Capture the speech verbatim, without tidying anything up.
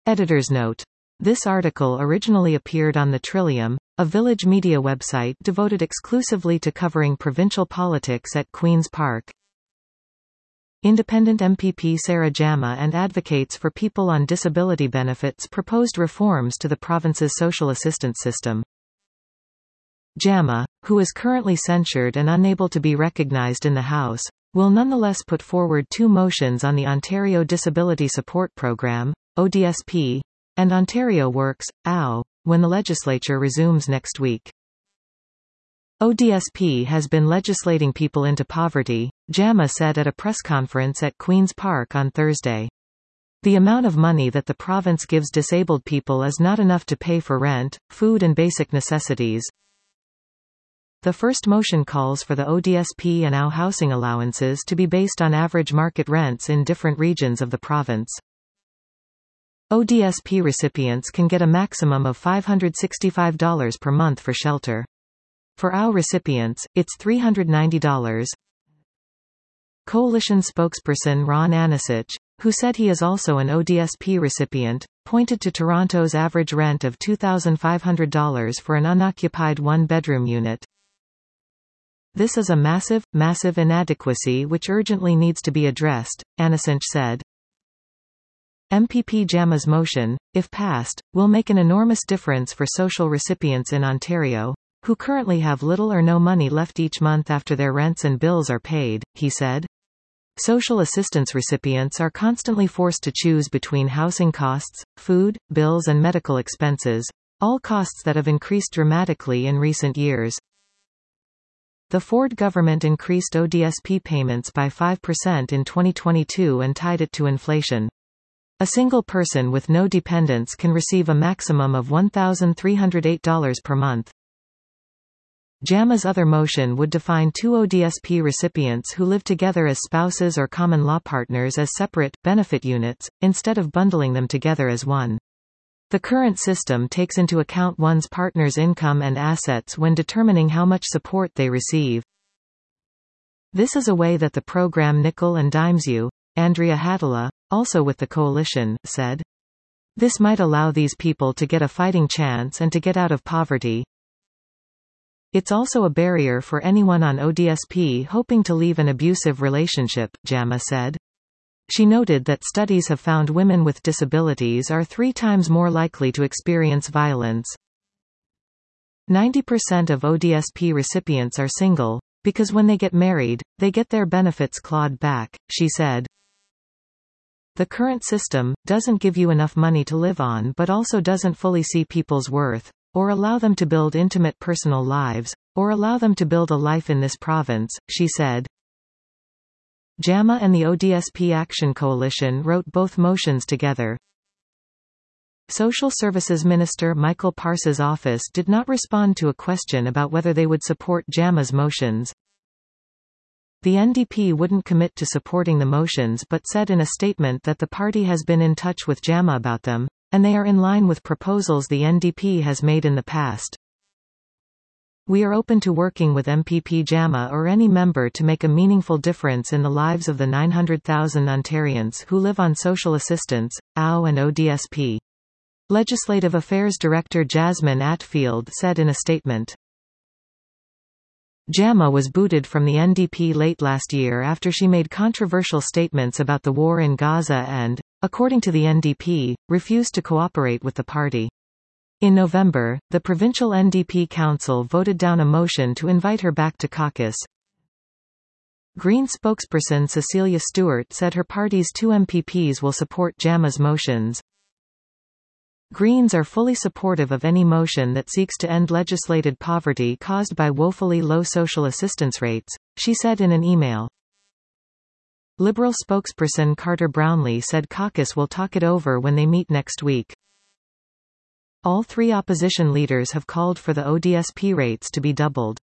Editor's note. This article originally appeared on The Trillium, a village media website devoted exclusively to covering provincial politics at Queen's Park. Independent M P P Sarah Jama and advocates for people on disability benefits proposed reforms to the province's social assistance system. Jama, who is currently censured and unable to be recognised in the House, will nonetheless put forward two motions on the Ontario Disability Support Programme, O D S P, and Ontario Works, O W, when the legislature resumes next week. O D S P has been legislating people into poverty, Jama said at a press conference at Queen's Park on Thursday. The amount of money that the province gives disabled people is not enough to pay for rent, food and basic necessities. The first motion calls for the O D S P and O W housing allowances to be based on average market rents in different regions of the province. O D S P recipients can get a maximum of five hundred sixty-five dollars per month for shelter. For O W recipients, it's three hundred ninety dollars. Coalition spokesperson Ron Anisich, who said he is also an O D S P recipient, pointed to Toronto's average rent of two thousand five hundred dollars for an unoccupied one-bedroom unit. This is a massive, massive inadequacy which urgently needs to be addressed, Anisich said. M P P Jama's motion, if passed, will make an enormous difference for social recipients in Ontario, who currently have little or no money left each month after their rents and bills are paid, he said. Social assistance recipients are constantly forced to choose between housing costs, food, bills and medical expenses, all costs that have increased dramatically in recent years. The Ford government increased O D S P payments by five percent in twenty twenty-two and tied it to inflation. A single person with no dependents can receive a maximum of one thousand three hundred eight dollars per month. Jama's other motion would define two O D S P recipients who live together as spouses or common law partners as separate, benefit units, instead of bundling them together as one. The current system takes into account one's partner's income and assets when determining how much support they receive. This is a way that the program nickel and dimes you, Andrea Hattala, also with the coalition, said. This might allow these people to get a fighting chance and to get out of poverty. It's also a barrier for anyone on O D S P hoping to leave an abusive relationship, Jama said. She noted that studies have found women with disabilities are three times more likely to experience violence. ninety percent of O D S P recipients are single, because when they get married, they get their benefits clawed back, she said. The current system doesn't give you enough money to live on but also doesn't fully see people's worth, or allow them to build intimate personal lives, or allow them to build a life in this province, she said. Jama and the O D S P Action Coalition wrote both motions together. Social Services Minister Michael Parse's office did not respond to a question about whether they would support Jama's motions. The N D P wouldn't commit to supporting the motions but said in a statement that the party has been in touch with Jama about them, and they are in line with proposals the N D P has made in the past. We are open to working with M P P Jama or any member to make a meaningful difference in the lives of the nine hundred thousand Ontarians who live on social assistance, O W and O D S P. Legislative Affairs Director Jasmine Atfield said in a statement. Jama was booted from the N D P late last year after she made controversial statements about the war in Gaza and, according to the N D P, refused to cooperate with the party. In November, the provincial N D P council voted down a motion to invite her back to caucus. Green spokesperson Cecilia Stewart said her party's two M P Ps will support Jama's motions. Greens are fully supportive of any motion that seeks to end legislated poverty caused by woefully low social assistance rates, she said in an email. Liberal spokesperson Carter Brownlee said caucus will talk it over when they meet next week. All three opposition leaders have called for the O D S P rates to be doubled.